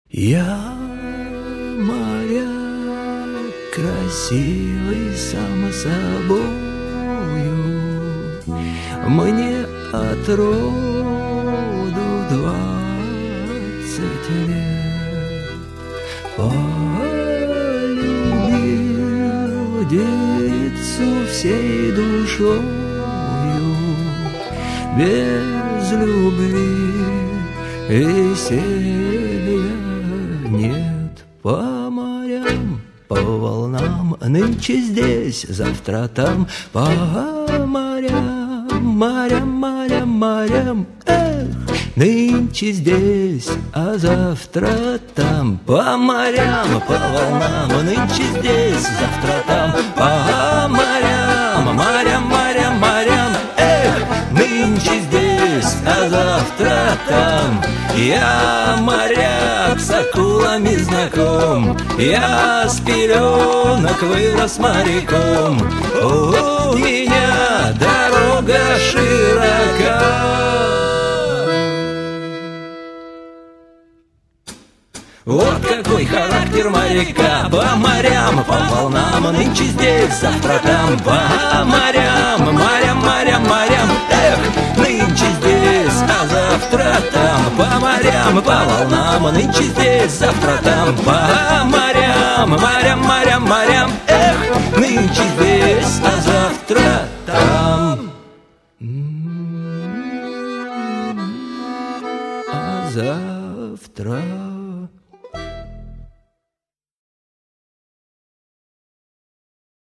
Я моряк, красивый сам собою, мне от роду 20 лет. Полюбил девицу всей душою, без любви веселья нет. По морям, по волнам, нынче здесь, завтра там. По морям, морям, морям, морям, эх, нынче здесь, а завтра там. По морям, по волнам, нынче здесь, завтра там. По морям, морям, морям, морям, эх, нынче здесь, а завтра там. Я моряк, с акулами знаком, я с пеленок вырос моряком. У меня дорога широка. Вот какой характер моряка. По морям, по волнам, нынче здесь, завтра там. По морям, морям, морям, морям, эх, нынче здесь, а завтра там. По морям, по волнам, нынче здесь, завтра там. По морям, морям, морям, морям, эх, нынче здесь, а завтра там. А завтра